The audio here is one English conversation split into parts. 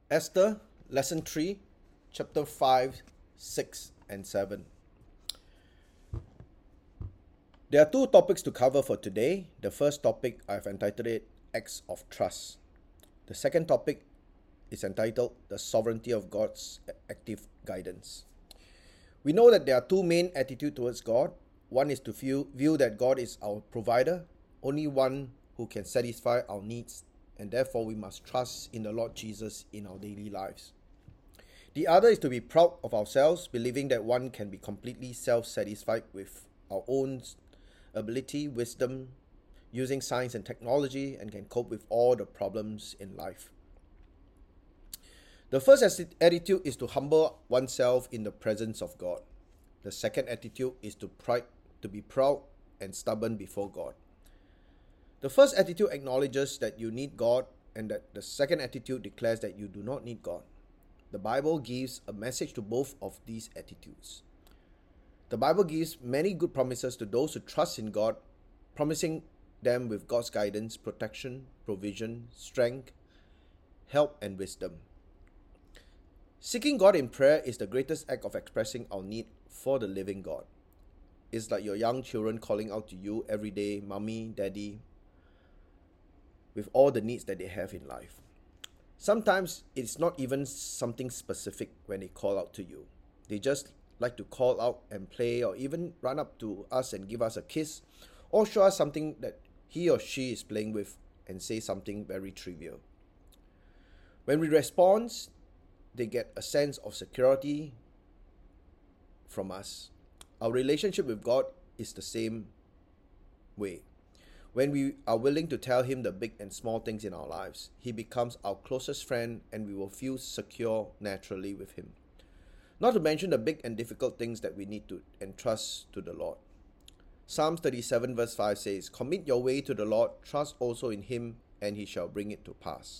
Esther, Lesson 3, Chapter 5, 6, and 7. There are two topics to cover for today. The first topic I've entitled it Acts of Trust. The second topic is entitled The Sovereignty of God's Active Guidance. We know that there are two main attitudes towards God. One is to view that God is our provider, only one who can satisfy our needs, and therefore we must trust in the Lord Jesus in our daily lives. The other is to be proud of ourselves, believing that one can be completely self-satisfied with our own ability, wisdom, using science and technology, and can cope with all the problems in life. The first attitude is to humble oneself in the presence of God. The second attitude is to be proud and stubborn before God. The first attitude acknowledges that you need God, and that the second attitude declares that you do not need God. The Bible gives a message to both of these attitudes. The Bible gives many good promises to those who trust in God, promising them with God's guidance, protection, provision, strength, help, and wisdom. Seeking God in prayer is the greatest act of expressing our need for the living God. It's like your young children calling out to you every day, mommy, daddy, with all the needs that they have in life. Sometimes it's not even something specific when they call out to you. They just like to call out and play, or even run up to us and give us a kiss, or show us something that he or she is playing with and say something very trivial. When we respond, they get a sense of security from us. Our relationship with God is the same way. When we are willing to tell him the big and small things in our lives, he becomes our closest friend, and we will feel secure naturally with him. Not to mention the big and difficult things that we need to entrust to the Lord. Psalms 37 verse 5 says, "Commit your way to the Lord, trust also in him, and he shall bring it to pass."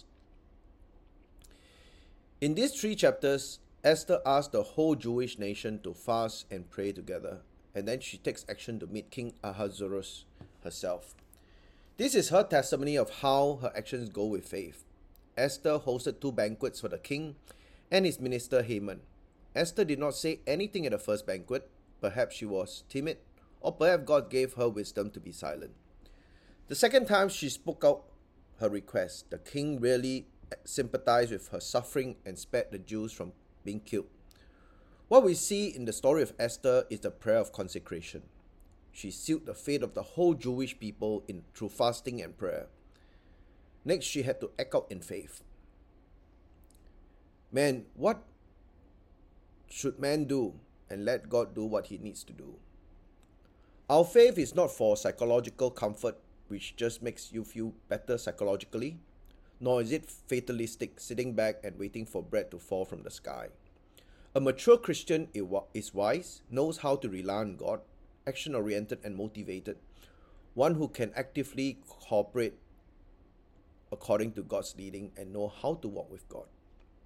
In these 3 chapters, Esther asked the whole Jewish nation to fast and pray together, and then she takes action to meet King Ahasuerus herself. This is her testimony of how her actions go with faith. Esther hosted 2 banquets for the king and his minister Haman. Esther did not say anything at the first banquet. Perhaps she was timid, or perhaps God gave her wisdom to be silent. The second time she spoke out her request, the king really sympathized with her suffering and spared the Jews from being killed. What we see in the story of Esther is the prayer of consecration. She sealed the fate of the whole Jewish people through fasting and prayer. Next, she had to act out in faith. What should man do, and let God do what he needs to do? Our faith is not for psychological comfort, which just makes you feel better psychologically, nor is it fatalistic, sitting back and waiting for bread to fall from the sky. A mature Christian is wise, knows how to rely on God, action-oriented and motivated, one who can actively cooperate according to God's leading and know how to walk with God.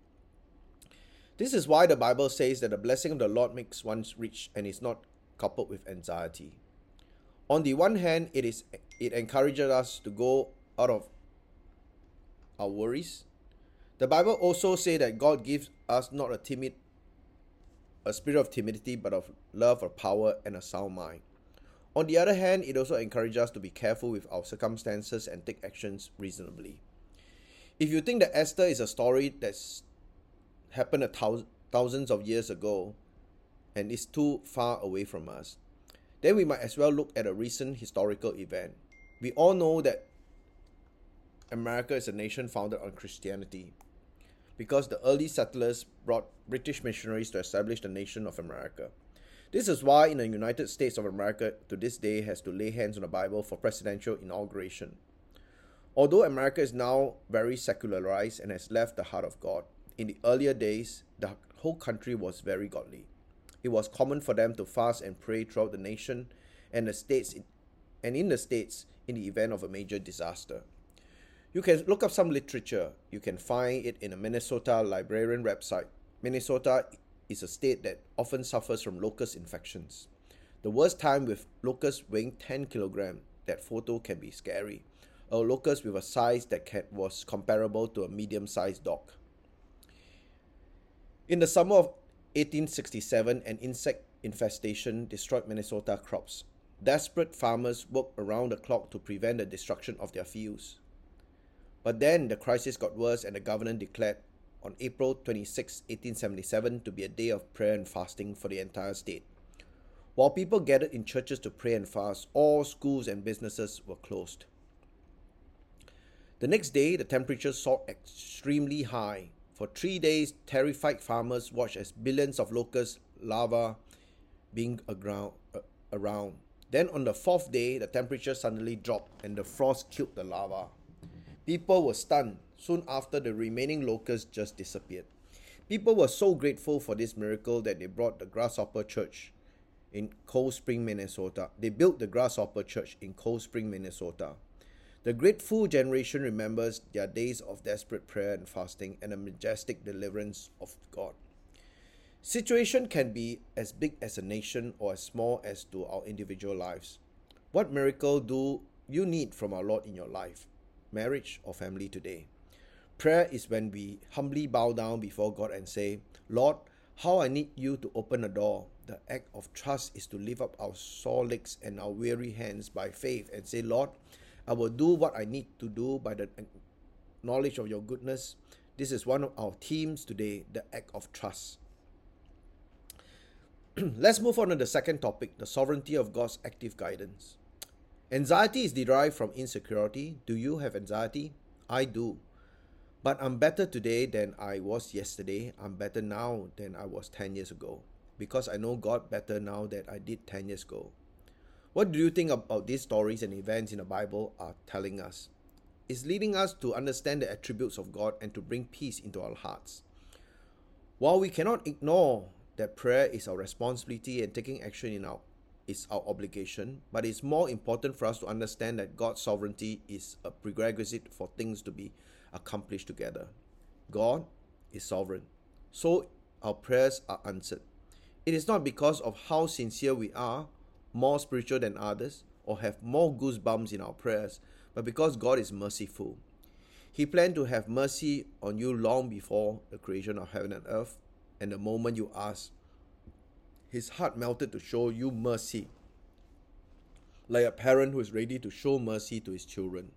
This is why the Bible says that the blessing of the Lord makes one rich and is not coupled with anxiety. On the one hand, it encourages us to go out of our worries. The Bible also says that God gives us not a spirit of timidity, but of love, of power, and a sound mind. On the other hand, it also encourages us to be careful with our circumstances and take actions reasonably. If you think that Esther is a story that's happened thousands of years ago and is too far away from us, then we might as well look at a recent historical event. We all know that America is a nation founded on Christianity, because the early settlers brought British missionaries to establish the nation of America. This is why in the United States of America to this day has to lay hands on the Bible for presidential inauguration. Although America is now very secularized and has left the heart of God, in the earlier days, the whole country was very godly. It was common for them to fast and pray throughout the nation and in the states in the event of a major disaster. You can look up some literature. You can find it in a Minnesota librarian website. Minnesota is a state that often suffers from locust infections. The worst time with locusts weighing 10 kilograms, that photo can be scary. A locust with a size that was comparable to a medium-sized dog. In the summer of 1867, an insect infestation destroyed Minnesota crops. Desperate farmers worked around the clock to prevent the destruction of their fields. But then the crisis got worse and the governor declared on April 26, 1877 to be a day of prayer and fasting for the entire state. While people gathered in churches to pray and fast, all schools and businesses were closed. The next day, the temperature soared extremely high. For 3 days, terrified farmers watched as billions of locust larvae being around. Then on the 4th day, the temperature suddenly dropped and the frost killed the larvae. People were stunned. Soon after, the remaining locusts just disappeared. People were so grateful for this miracle that they brought the Grasshopper Church in Cold Spring, Minnesota. They built the Grasshopper Church in Cold Spring, Minnesota. The grateful generation remembers their days of desperate prayer and fasting and a majestic deliverance of God. Situation can be as big as a nation or as small as to our individual lives. What miracle do you need from our Lord in your life, marriage or family today? Prayer is when we humbly bow down before God and say, Lord, how I need you to open a door. The act of trust is to lift up our sore legs and our weary hands by faith and say, Lord, I will do what I need to do by the knowledge of your goodness. This is one of our themes today, the act of trust. Let's move on to the second topic, the sovereignty of God's active guidance. Anxiety is derived from insecurity. Do you have anxiety? I do. But I'm better today than I was yesterday. I'm better now than I was 10 years ago. Because I know God better now than I did 10 years ago. What do you think about these stories and events in the Bible are telling us? It's leading us to understand the attributes of God and to bring peace into our hearts. While we cannot ignore that prayer is our responsibility and taking action is our obligation, but it's more important for us to understand that God's sovereignty is a prerequisite for things to be accomplished together. God is sovereign, so our prayers are answered. It is not because of how sincere we are, more spiritual than others, or have more goosebumps in our prayers, but because God is merciful. He planned to have mercy on you long before the creation of heaven and earth, and the moment you asked, His heart melted to show you mercy, like a parent who is ready to show mercy to his children.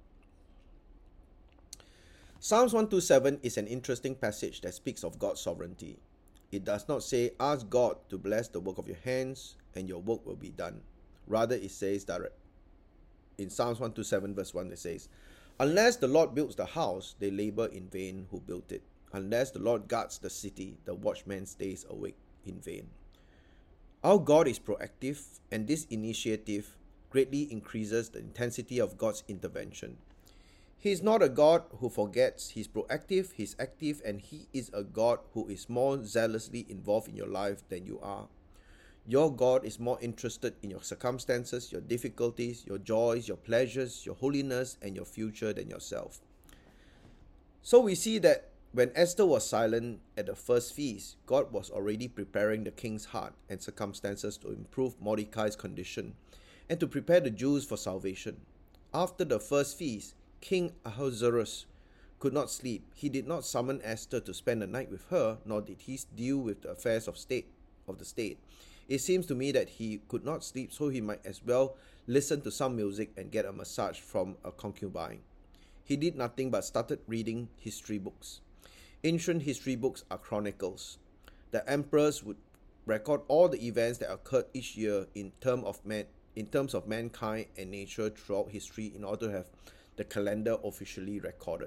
Psalms 127 is an interesting passage that speaks of God's sovereignty. It does not say, ask God to bless the work of your hands and your work will be done. Rather, it says that in Psalms 127 verse 1, it says, unless the Lord builds the house, they labor in vain who built it. Unless the Lord guards the city, the watchman stays awake in vain. Our God is proactive, and this initiative greatly increases the intensity of God's intervention. He is not a God who forgets. He's proactive, he's active, and he is a God who is more zealously involved in your life than you are. Your God is more interested in your circumstances, your difficulties, your joys, your pleasures, your holiness, and your future than yourself. So we see that when Esther was silent at the first feast, God was already preparing the king's heart and circumstances to improve Mordecai's condition and to prepare the Jews for salvation. After the first feast, King Ahasuerus could not sleep. He did not summon Esther to spend the night with her, nor did he deal with the affairs of the state. It seems to me that he could not sleep, so he might as well listen to some music and get a massage from a concubine. He did nothing but started reading history books. Ancient history books are chronicles. The emperors would record all the events that occurred each year in terms of mankind and nature throughout history in order to have the calendar officially recorded.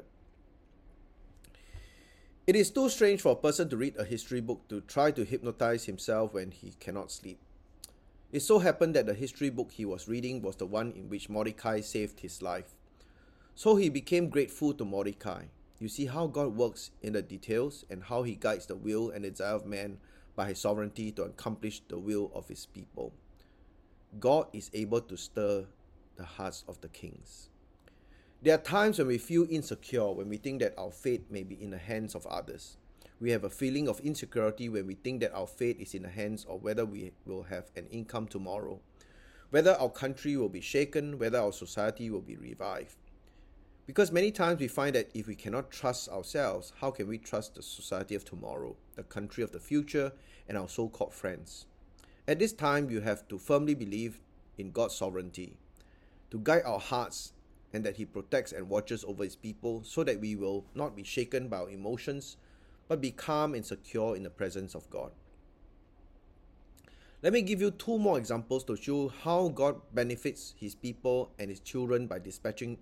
It is too strange for a person to read a history book to try to hypnotize himself when he cannot sleep. It so happened that the history book he was reading was the one in which Mordecai saved his life. So he became grateful to Mordecai. You see how God works in the details and how he guides the will and desire of man by his sovereignty to accomplish the will of his people. God is able to stir the hearts of the kings. There are times when we feel insecure, when we think that our fate may be in the hands of others. We have a feeling of insecurity when we think that our fate is in the hands of whether we will have an income tomorrow, whether our country will be shaken, whether our society will be revived. Because many times we find that if we cannot trust ourselves, how can we trust the society of tomorrow, the country of the future, and our so-called friends? At this time, you have to firmly believe in God's sovereignty, to guide our hearts, and that He protects and watches over His people so that we will not be shaken by our emotions, but be calm and secure in the presence of God. Let me give you two more examples to show how God benefits His people and His children by dispatching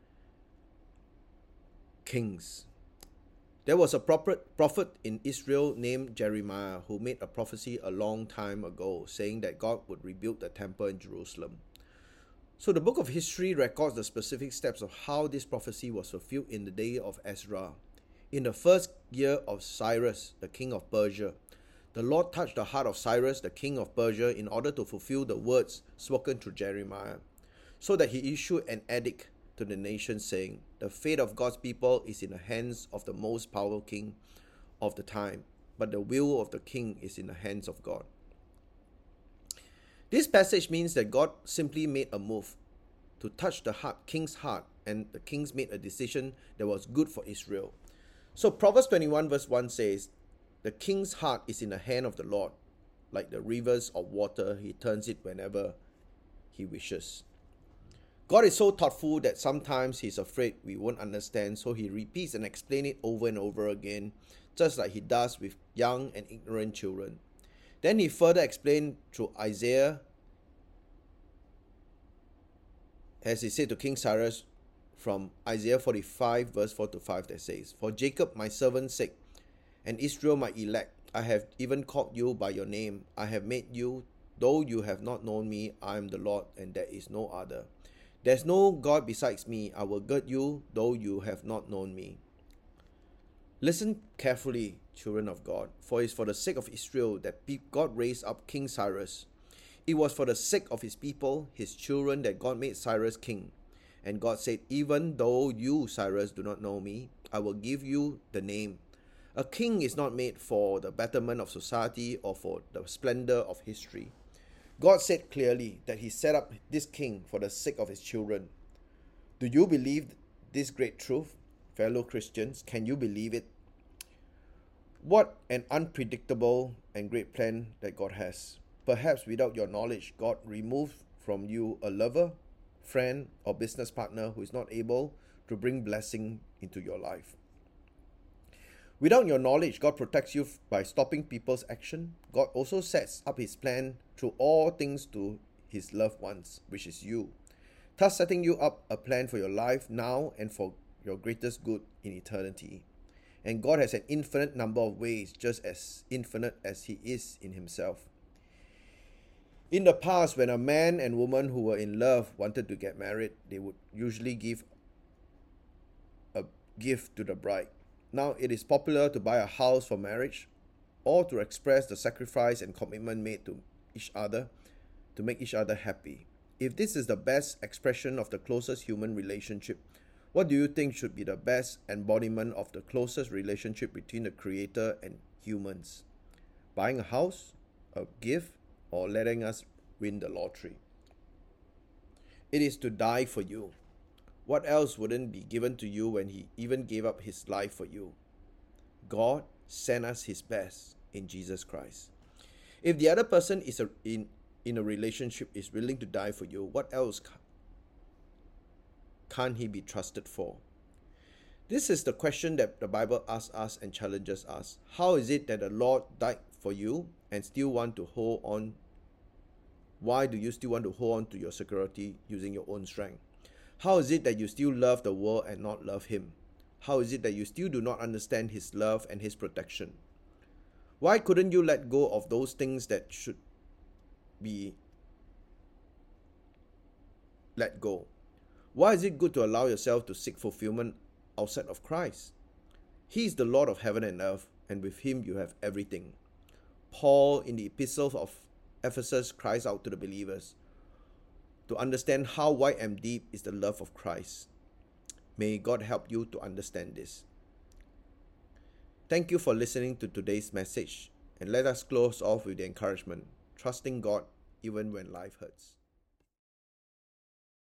kings. There was a prophet in Israel named Jeremiah who made a prophecy a long time ago saying that God would rebuild the temple in Jerusalem. So the book of history records the specific steps of how this prophecy was fulfilled in the day of Ezra. In the first year of Cyrus, the king of Persia, the Lord touched the heart of Cyrus, the king of Persia, in order to fulfill the words spoken through Jeremiah, so that he issued an edict to the nation saying, "The fate of God's people is in the hands of the most powerful king of the time, but the will of the king is in the hands of God." This passage means that God simply made a move to touch the king's heart, and the kings made a decision that was good for Israel. So Proverbs 21 verse 1 says, "The king's heart is in the hand of the Lord. Like the rivers of water, he turns it whenever he wishes." God is so thoughtful that sometimes He's afraid we won't understand, so He repeats and explains it over and over again, just like He does with young and ignorant children. Then He further explained through Isaiah, as He said to King Cyrus from Isaiah 45 verse 4 to 5 that says, "For Jacob my servant's sake, and Israel my elect, I have even called you by your name. I have made you, though you have not known me. I am the Lord, and there is no other. There's no God besides me. I will gird you, though you have not known me." Listen carefully, children of God, for it is for the sake of Israel that God raised up King Cyrus. It was for the sake of His people, His children, that God made Cyrus king. And God said, "Even though you, Cyrus, do not know me, I will give you the name." A king is not made for the betterment of society or for the splendor of history. God said clearly that He set up this king for the sake of His children. Do you believe this great truth, fellow Christians? Can you believe it? What an unpredictable and great plan that God has. Perhaps without your knowledge, God removed from you a lover, friend, or business partner who is not able to bring blessing into your life. Without your knowledge, God protects you by stopping people's action. God also sets up His plan through all things to His loved ones, which is you, thus setting you up a plan for your life now and for your greatest good in eternity. And God has an infinite number of ways, just as infinite as He is in Himself. In the past, when a man and woman who were in love wanted to get married, they would usually give a gift to the bride. Now it is popular to buy a house for marriage, or to express the sacrifice and commitment made to each other to make each other happy. If this is the best expression of the closest human relationship, what do you think should be the best embodiment of the closest relationship between the Creator and humans? Buying a house, a gift, or letting us win the lottery? It is to die for you. What else wouldn't be given to you when He even gave up His life for you? God sent us His best in Jesus Christ. If the other person is in a relationship is willing to die for you, what else can't he be trusted for? This is the question that the Bible asks us and challenges us. How is it that the Lord died for you and still want to hold on? Why do you still want to hold on to your security using your own strength? How is it that you still love the world and not love Him? How is it that you still do not understand His love and His protection? Why couldn't you let go of those things that should be let go? Why is it good to allow yourself to seek fulfillment outside of Christ? He is the Lord of heaven and earth, and with Him you have everything. Paul, in the epistle of Ephesus, cries out to the believers to understand how wide and deep is the love of Christ. May God help you to understand this. Thank you for listening to today's message, and let us close off with the encouragement, trusting God even when life hurts.